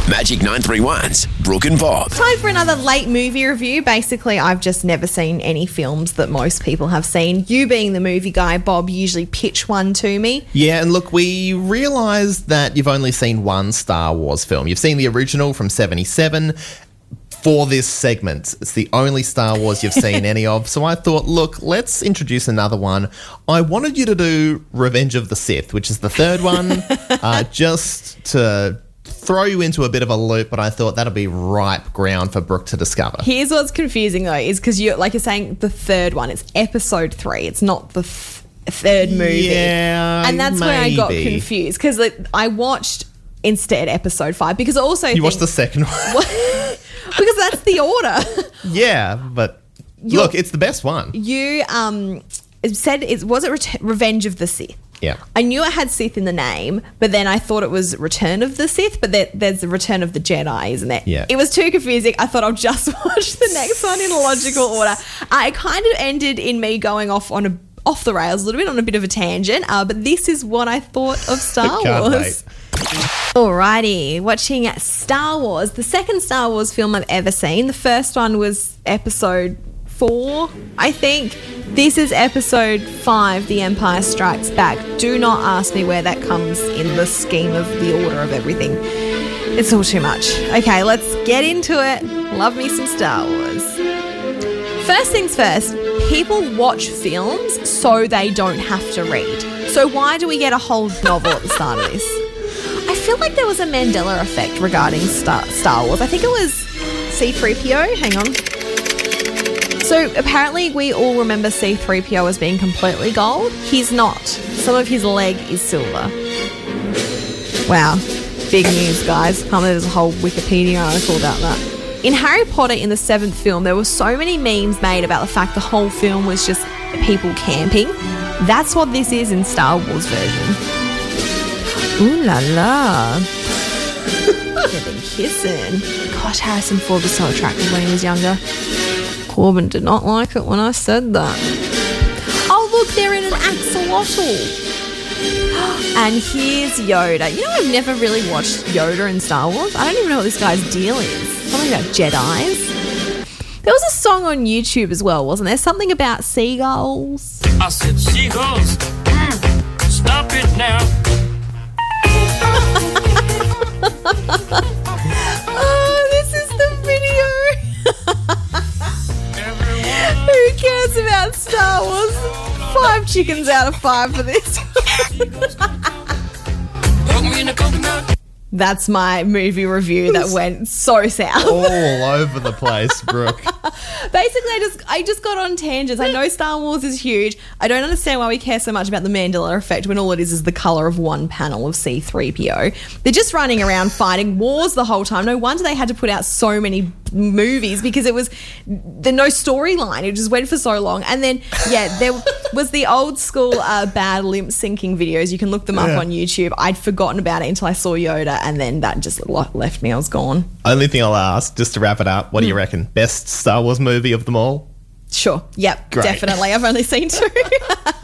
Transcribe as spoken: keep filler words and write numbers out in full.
Magic nine three one's Brooke and Bob. Time for another late movie review. Basically, I've just never seen any films that most people have seen. You being the movie guy, Bob, usually pitch one to me. Yeah, and look, we realise that you've only seen one Star Wars film. You've seen the original from seventy-seven. For this segment, it's the only Star Wars you've seen any of. So I thought, look, let's introduce another one. I wanted you to do Revenge of the Sith, which is the third one, uh, just to throw you into a bit of a loop, but I thought that'll be ripe ground for Brooke to discover. Here's what's confusing, though, is because you're, like you're saying, the third one. It's episode three. It's not the th- third movie. Yeah, And that's maybe. where I got confused, because like, I watched instead episode five, because also... You watched the second one? Because that's the order. Yeah, but You're, look, it's the best one. You um said, it was it Ret- Revenge of the Sith? Yeah. I knew it had Sith in the name, but then I thought it was Return of the Sith, but there, there's the Return of the Jedi, isn't there? Yeah. It was too confusing. I thought I'll just watch the next one in logical order. Uh, it kind of ended in me going off on a off the rails a little bit, on a bit of a tangent, uh, but this is what I thought of Star Can't Wars. wait. Alrighty, watching Star Wars, the second Star Wars film I've ever seen. The first one was episode four, I think. This is episode five, The Empire Strikes Back. Do not ask me where that comes in the scheme of the order of everything. It's all too much. Okay, let's get into it. Love me some Star Wars. First things first, people watch films so they don't have to read. So why do we get a whole novel at the start of this? I feel like there was a Mandela effect regarding Star, Star Wars. I think it was C three P O. Hang on. So apparently we all remember C three P O as being completely gold. He's not. Some of his leg is silver. Wow. Big news, guys. Can't believe there's a whole Wikipedia article about that. In Harry Potter, in the seventh film, there were so many memes made about the fact the whole film was just people camping. That's what this is in Star Wars version. Ooh la la. They've been kissing. Gosh, Harrison Ford was so attractive when he was younger. Corbin did not like it when I said that. Oh, look, they're in an axolotl. And here's Yoda. You know, I've never really watched Yoda in Star Wars. I don't even know what this guy's deal is. Something about Jedis. There was a song on YouTube as well, wasn't there? Something about seagulls. I said seagulls. Mm, stop it now. Oh, this is the video. Who cares about Star Wars? Five chickens out of five for this. That's my movie review that went so south. All over the place, Brooke. Basically, I just I just got on tangents. I know Star Wars is huge. I don't understand why we care so much about the Mandela effect when all it is is the colour of one panel of C three P O. They're just running around fighting wars the whole time. No wonder they had to put out so many movies, because it was the no storyline. It just went for so long. And then, yeah, there was the old school uh, bad limp syncing videos. You can look them up Yeah. on YouTube. I'd forgotten about it until I saw Yoda, and then that just left me. I was gone. Only thing I'll ask, just to wrap it up, what do you reckon? Best Star Wars movie of them all? Sure. Yep. Great. Definitely. I've only seen two.